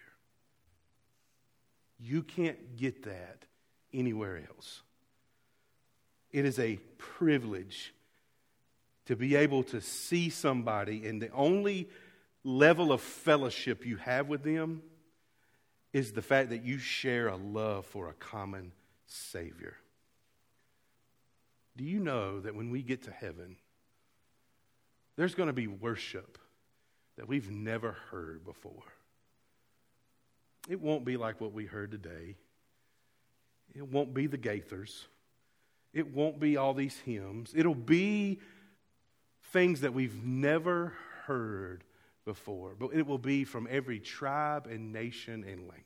You can't get that anywhere else. It is a privilege to be able to see somebody, and the only level of fellowship you have with them is the fact that you share a love for a common Savior. Do you know that when we get to heaven, there's going to be worship that we've never heard before? It won't be like what we heard today. It won't be the Gaithers. It won't be all these hymns. It'll be things that we've never heard before. But it will be from every tribe and nation and language.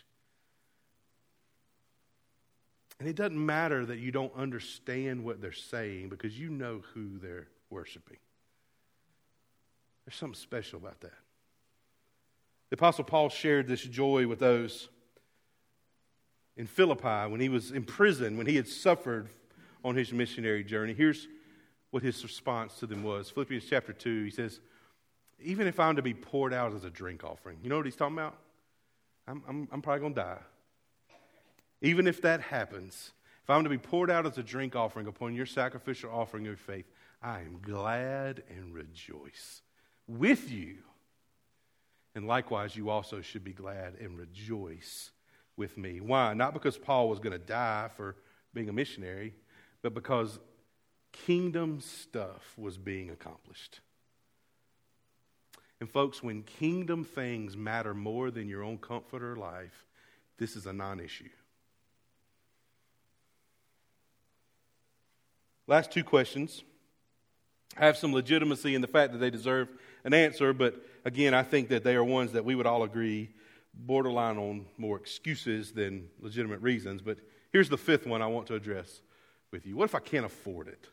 And it doesn't matter that you don't understand what they're saying because you know who they're worshiping. There's something special about that. The Apostle Paul shared this joy with those in Philippi when he was in prison, when he had suffered on his missionary journey. Here's what his response to them was. Philippians chapter two, he says, even if I'm to be poured out as a drink offering. You know what he's talking about? I'm, I'm, I'm probably going to die. Even if that happens, if I'm to be poured out as a drink offering upon your sacrificial offering of faith, I am glad and rejoice with you. And likewise, you also should be glad and rejoice with me. Why? Not because Paul was going to die for being a missionary, but because kingdom stuff was being accomplished. And folks, when kingdom things matter more than your own comfort or life, this is a non-issue. Last two questions have some legitimacy in the fact that they deserve an answer, but again, I think that they are ones that we would all agree borderline on more excuses than legitimate reasons. But here's the fifth one I want to address with you. What if I can't afford it?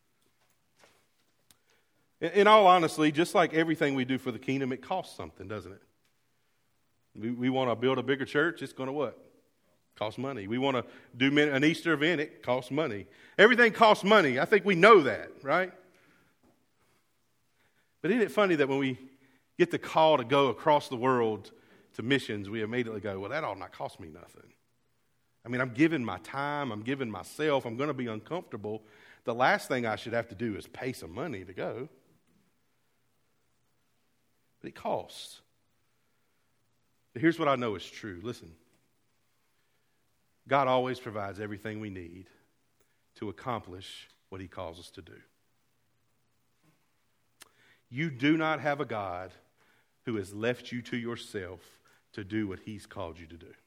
In, in all honesty, just like everything we do for the kingdom, it costs something, doesn't it? We, we want to build a bigger church, it's going to what? Cost money. We want to do an Easter event, it costs money. Everything costs money. I think we know that, right? But isn't it funny that when we get the call to go across the world to missions, we immediately go, well, that ought not cost me nothing. I mean, I'm giving my time, I'm giving myself, I'm going to be uncomfortable. The last thing I should have to do is pay some money to go. But it costs. But here's what I know is true. Listen. God always provides everything we need to accomplish what He calls us to do. You do not have a God who has left you to yourself to do what He's called you to do.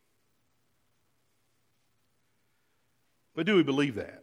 But do we believe that?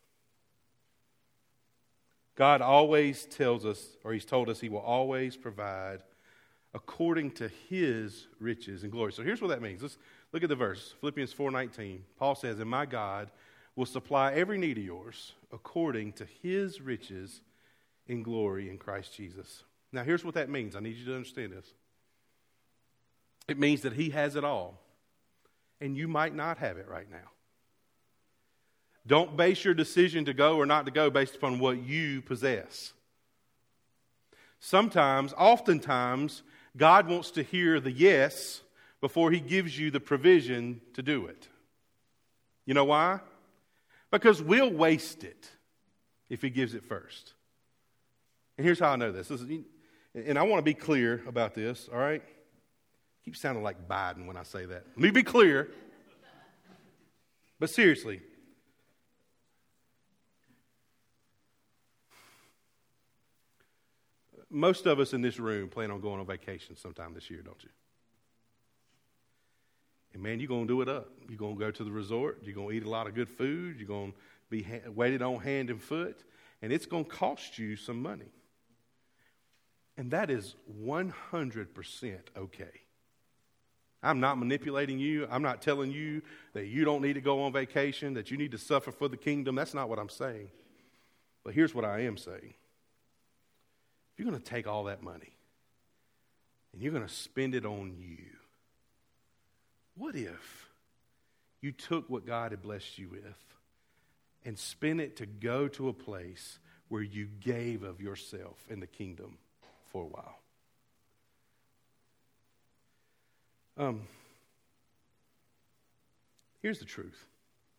God always tells us, or He's told us He will always provide according to His riches and glory. So here's what that means. Let's look at the verse. Philippians four nineteen. Paul says, and my God will supply every need of yours according to His riches in glory in Christ Jesus. Now here's what that means. I need you to understand this. It means that He has it all. And you might not have it right now. Don't base your decision to go or not to go based upon what you possess. Sometimes, oftentimes, God wants to hear the yes before He gives you the provision to do it. You know why? Because we'll waste it if He gives it first. And here's how I know this. this is, and I want to be clear about this, all right? I keep sounding like Biden when I say that. Let me be clear. But seriously, most of us in this room plan on going on vacation sometime this year, don't you? And man, you're going to do it up. You're going to go to the resort. You're going to eat a lot of good food. You're going to be ha- waited on hand and foot. And it's going to cost you some money. And that is one hundred percent okay. I'm not manipulating you. I'm not telling you that you don't need to go on vacation, that you need to suffer for the kingdom. That's not what I'm saying. But here's what I am saying. If you're going to take all that money and you're going to spend it on you, what if you took what God had blessed you with and spent it to go to a place where you gave of yourself in the kingdom for a while? Um, here's the truth.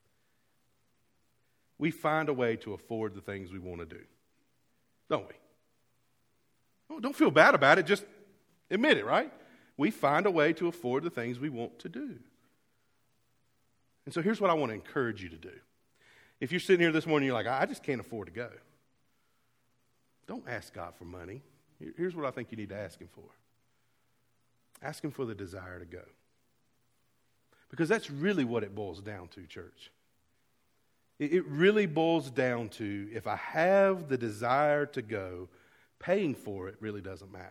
We find a way to afford the things we want to do, don't we? Oh, don't feel bad about it. Just admit it, right? We find a way to afford the things we want to do. And so here's what I want to encourage you to do. If you're sitting here this morning, you're like, I just can't afford to go. Don't ask God for money. Here's what I think you need to ask Him for. Ask Him for the desire to go. Because that's really what it boils down to, church. It, it really boils down to, if I have the desire to go, paying for it really doesn't matter.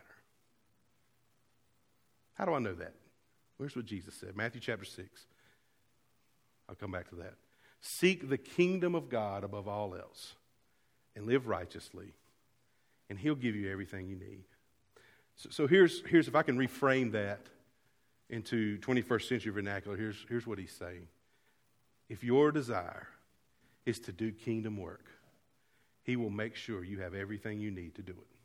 How do I know that? Where's what Jesus said? Matthew chapter six. I'll come back to that. Seek the kingdom of God above all else and live righteously, and He'll give you everything you need. So, so here's, here's, if I can reframe that into twenty-first century vernacular, here's, here's what He's saying. If your desire is to do kingdom work, He will make sure you have everything you need to do it.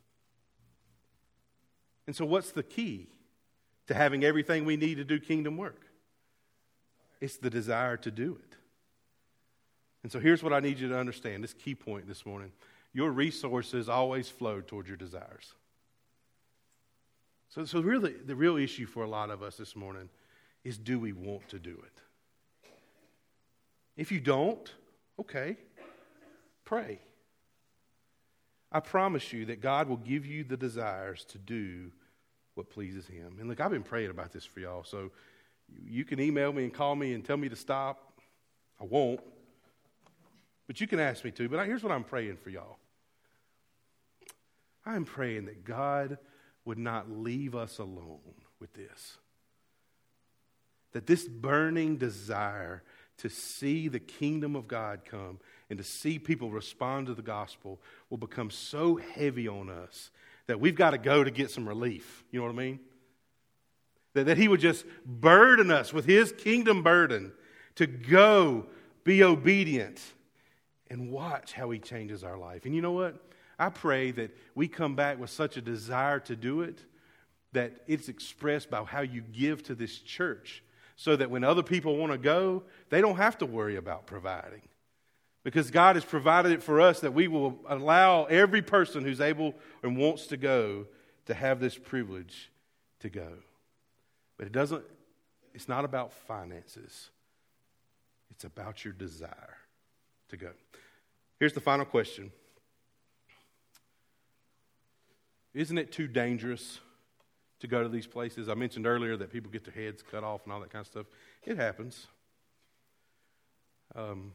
And so what's the key to having everything we need to do kingdom work? It's the desire to do it. And so here's what I need you to understand, this key point this morning. Your resources always flow toward your desires. So, so really, the real issue for a lot of us this morning is, do we want to do it? If you don't, okay, pray. I promise you that God will give you the desires to do what pleases Him. And look, I've been praying about this for y'all, so you can email me and call me and tell me to stop. I won't. But you can ask me to. But here's what I'm praying for y'all. I'm praying that God would not leave us alone with this. That this burning desire to see the kingdom of God come and to see people respond to the gospel will become so heavy on us that we've got to go to get some relief. You know what I mean? That, that He would just burden us with His kingdom burden to go be obedient and watch how He changes our life. And you know what? I pray that we come back with such a desire to do it that it's expressed by how you give to this church, so that when other people want to go, they don't have to worry about providing. Because God has provided it for us, that we will allow every person who's able and wants to go to have this privilege to go. But it doesn't, it's not about finances. It's about your desire to go. Here's the final question. Isn't it too dangerous to go to these places? I mentioned earlier that people get their heads cut off and all that kind of stuff. It happens. Um,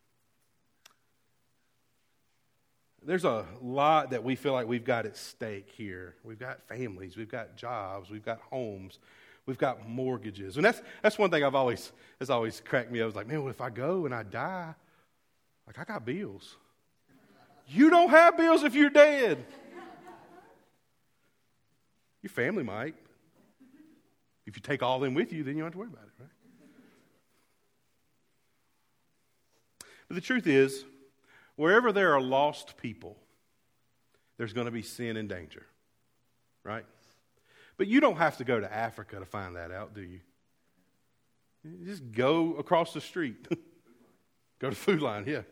there's a lot that we feel like we've got at stake here. We've got families, we've got jobs, we've got homes, we've got mortgages. And that's that's one thing I've always has always cracked me up. I was like, man, well, if I go and I die, like I got bills. You don't have bills if you're dead. Your family might. If you take all them with you, then you don't have to worry about it, right? But the truth is, wherever there are lost people, there's going to be sin and danger, right? But you don't have to go to Africa to find that out, do you? You just go across the street. Go to Food Line, yeah.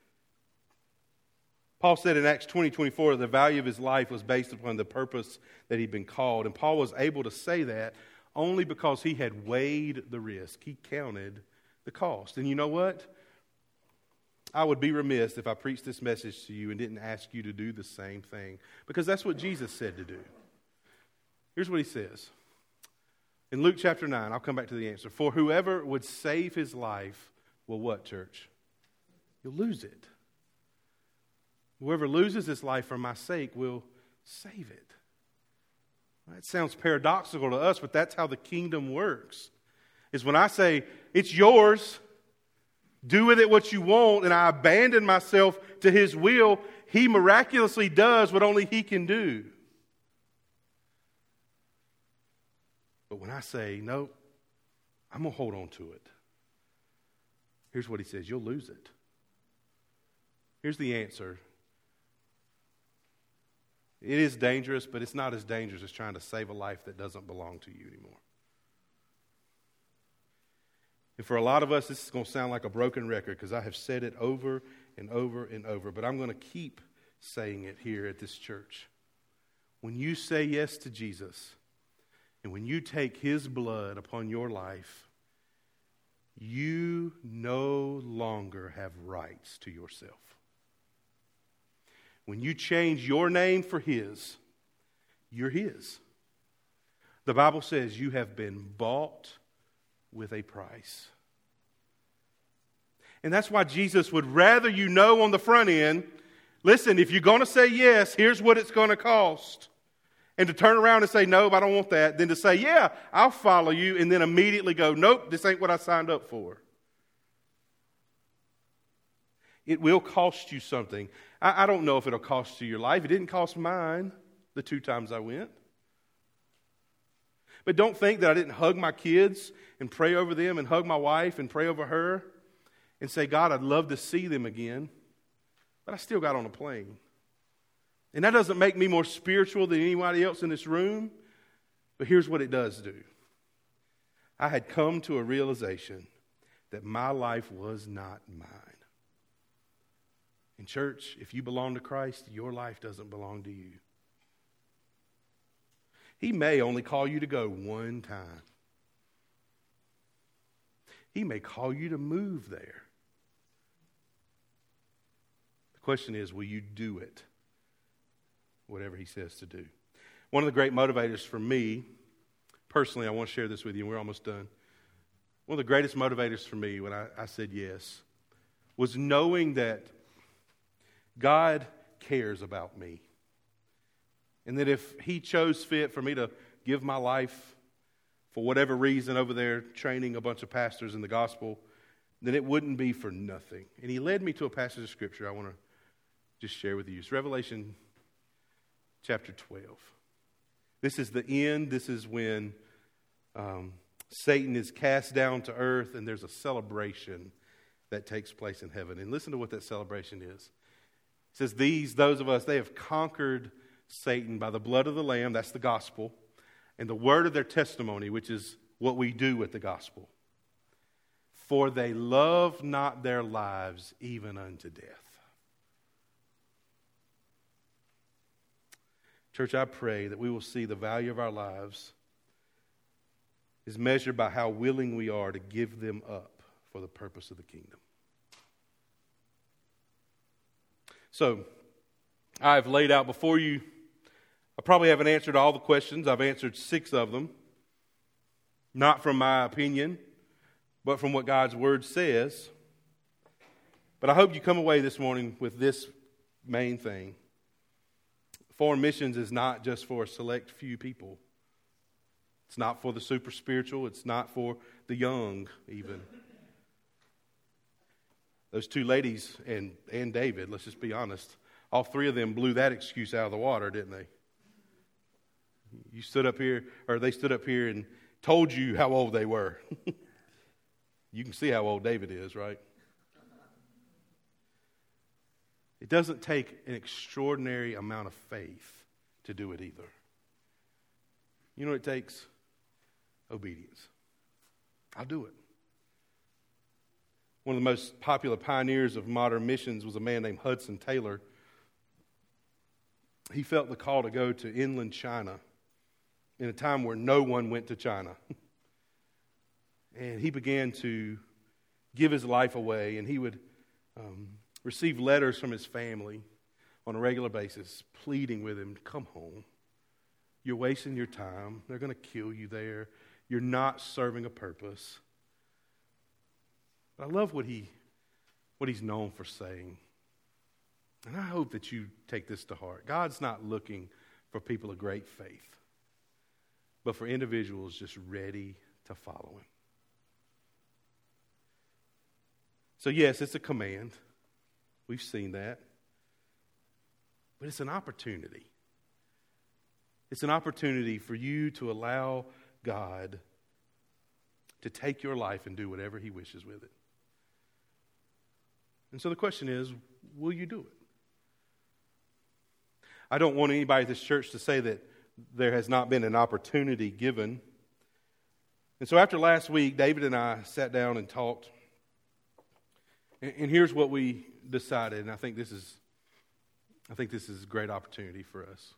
Paul said in Acts twenty twenty-four, the value of his life was based upon the purpose that he'd been called. And Paul was able to say that only because he had weighed the risk. He counted the cost. And you know what? I would be remiss if I preached this message to you and didn't ask you to do the same thing, because that's what Jesus said to do. Here's what He says. In Luke chapter nine, I'll come back to the answer. For whoever would save his life will what, church? You'll lose it. Whoever loses his life for my sake will save it. That sounds paradoxical to us, but that's how the kingdom works. Is when I say, it's yours, do with it what you want, and I abandon myself to His will, He miraculously does what only He can do. But when I say, no, I'm going to hold on to it, here's what He says, you'll lose it. Here's the answer. It is dangerous, but it's not as dangerous as trying to save a life that doesn't belong to you anymore. And for a lot of us, this is going to sound like a broken record, because I have said it over and over and over, but I'm going to keep saying it here at this church. When you say yes to Jesus, and when you take His blood upon your life, you no longer have rights to yourself. When you change your name for His, you're His. The Bible says you have been bought with a price. And that's why Jesus would rather you know on the front end, listen, if you're going to say yes, here's what it's going to cost. And to turn around and say, no, I don't want that, than to say, yeah, I'll follow you, and then immediately go, nope, this ain't what I signed up for. It will cost you something. I, I don't know if it'll cost you your life. It didn't cost mine the two times I went. But don't think that I didn't hug my kids and pray over them and hug my wife and pray over her and say, God, I'd love to see them again. But I still got on a plane. And that doesn't make me more spiritual than anybody else in this room. But here's what it does do. I had come to a realization that my life was not mine. In church, if you belong to Christ, your life doesn't belong to you. He may only call you to go one time. He may call you to move there. The question is, will you do it? Whatever he says to do. One of the great motivators for me, personally, I want to share this with you, and we're almost done. One of the greatest motivators for me when I, I said yes was knowing that God cares about me. And that if he chose fit for me to give my life for whatever reason over there training a bunch of pastors in the gospel, then it wouldn't be for nothing. And he led me to a passage of Scripture I want to just share with you. It's Revelation chapter twelve. This is the end. This is when um, Satan is cast down to earth and there's a celebration that takes place in heaven. And listen to what that celebration is. It says, these, those of us, they have conquered Satan by the blood of the Lamb, that's the gospel, and the word of their testimony, which is what we do with the gospel. For they love not their lives even unto death. Church, I pray that we will see the value of our lives is measured by how willing we are to give them up for the purpose of the kingdom. So, I've laid out before you, I probably haven't answered all the questions. I've answered six of them. Not from my opinion, but from what God's Word says. But I hope you come away this morning with this main thing. Foreign missions is not just for a select few people. It's not for the super spiritual. It's not for the young, even. Those two ladies and, and David, let's just be honest, all three of them blew that excuse out of the water, didn't they? You stood up here, or they stood up here and told you how old they were. You can see how old David is, right? It doesn't take an extraordinary amount of faith to do it either. You know what it takes? Obedience. I'll do it. One of the most popular pioneers of modern missions was a man named Hudson Taylor. He felt the call to go to inland China in a time where no one went to China. And he began to give his life away, and he would um, receive letters from his family on a regular basis, pleading with him, come home. You're wasting your time. They're going to kill you there. You're not serving a purpose. But I love what he, what he's known for saying. And I hope that you take this to heart. God's not looking for people of great faith, but for individuals just ready to follow him. So yes, it's a command. We've seen that. But it's an opportunity. It's an opportunity for you to allow God to take your life and do whatever he wishes with it. And so the question is, will you do it? I don't want anybody at this church to say that there has not been an opportunity given. And so after last week, David and I sat down and talked. And here's what we decided, and I think this is I think this is a great opportunity for us.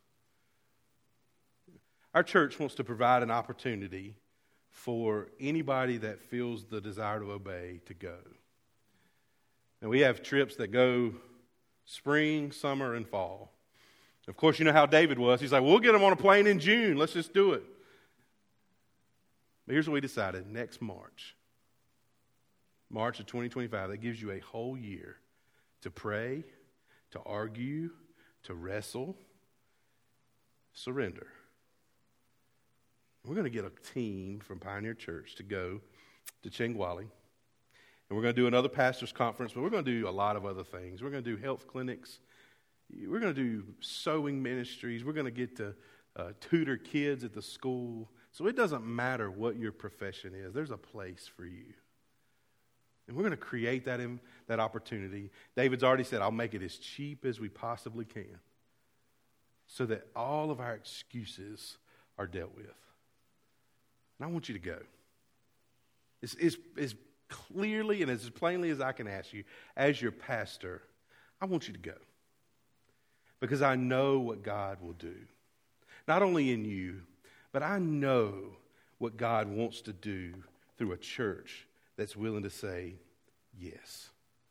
Our church wants to provide an opportunity for anybody that feels the desire to obey to go. And we have trips that go spring, summer, and fall. Of course, you know how David was. He's like, we'll get them on a plane in June. Let's just do it. But here's what we decided. Next March, March of twenty twenty-five, that gives you a whole year to pray, to argue, to wrestle, surrender. We're going to get a team from Pioneer Church to go to Chengwali. And we're going to do another pastor's conference, but we're going to do a lot of other things. We're going to do health clinics. We're going to do sewing ministries. We're going to get to uh, tutor kids at the school. So it doesn't matter what your profession is. There's a place for you. And we're going to create that, in, that opportunity. David's already said, I'll make it as cheap as we possibly can so that all of our excuses are dealt with. And I want you to go. As, as, as clearly and as plainly as I can ask you, as your pastor, I want you to go. Because I know what God will do. Not only in you, but I know what God wants to do through a church that's willing to say yes.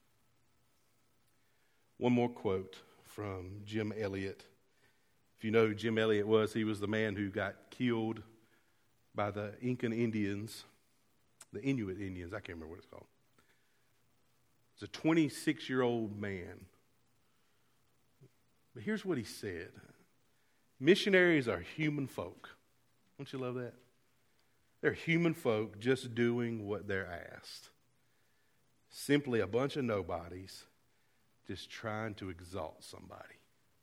One more quote from Jim Elliot. If you know who Jim Elliot was, he was the man who got killed by the Incan Indians, the Inuit Indians, I can't remember what it's called. It's a twenty-six-year-old man. But here's what he said. Missionaries are human folk. Don't you love that? They're human folk just doing what they're asked. Simply a bunch of nobodies just trying to exalt somebody.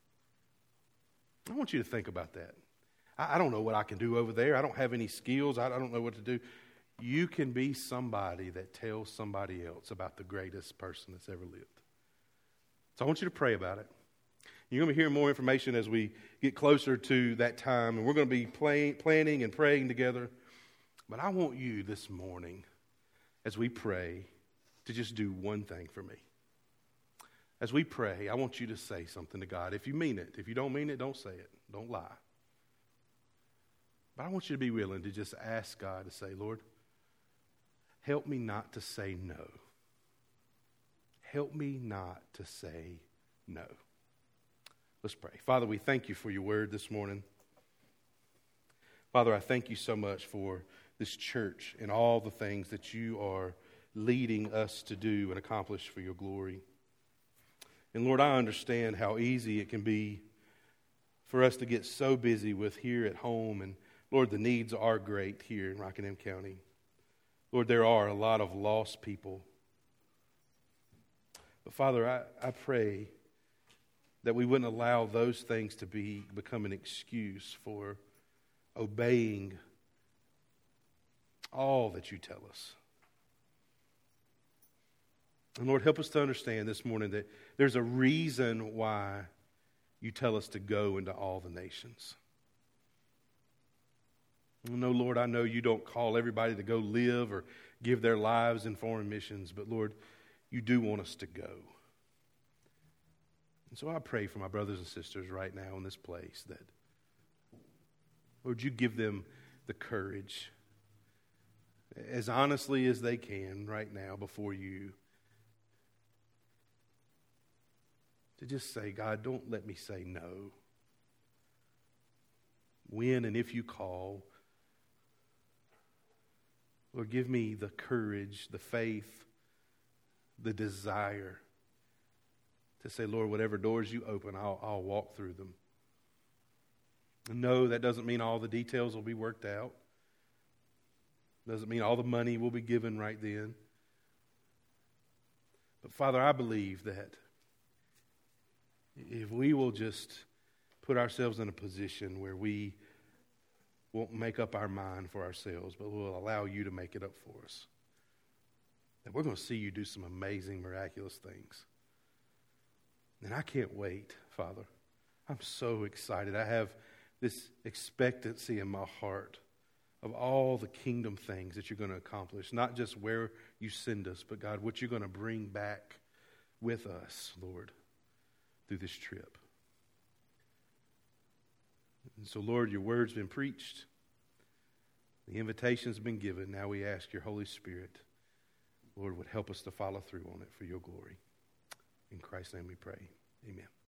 I want you to think about that. I, I don't know what I can do over there. I don't have any skills. I, I don't know what to do. You can be somebody that tells somebody else about the greatest person that's ever lived. So I want you to pray about it. You're going to be hearing more information as we get closer to that time, and we're going to be play, planning and praying together. But I want you this morning, as we pray, to just do one thing for me. As we pray, I want you to say something to God. If you mean it. If you don't mean it, don't say it. Don't lie. But I want you to be willing to just ask God to say, Lord, help me not to say no. Help me not to say no. Let's pray. Father, we thank you for your word this morning. Father, I thank you so much for this church and all the things that you are leading us to do and accomplish for your glory. And Lord, I understand how easy it can be for us to get so busy with here at home. And Lord, the needs are great here in Rockingham County. Lord, there are a lot of lost people. But Father, I, I pray that we wouldn't allow those things to be become an excuse for obeying all that you tell us. And Lord, help us to understand this morning that there's a reason why you tell us to go into all the nations. No, Lord, I know you don't call everybody to go live or give their lives in foreign missions, but Lord, you do want us to go. And so I pray for my brothers and sisters right now in this place that, Lord, you give them the courage, as honestly as they can right now before you, to just say, God, don't let me say no. When and if you call, Lord, give me the courage, the faith, the desire to say, Lord, whatever doors you open, I'll, I'll walk through them. And no, that doesn't mean all the details will be worked out. Doesn't mean all the money will be given right then. But Father, I believe that if we will just put ourselves in a position where we won't make up our mind for ourselves, but we'll allow you to make it up for us, that we're going to see you do some amazing, miraculous things. And I can't wait, Father. I'm so excited. I have this expectancy in my heart of all the kingdom things that you're going to accomplish, not just where you send us, but God, what you're going to bring back with us, Lord, through this trip. And so, Lord, your word's been preached. The invitation's been given. Now we ask your Holy Spirit, Lord, would help us to follow through on it for your glory. In Christ's name we pray. Amen.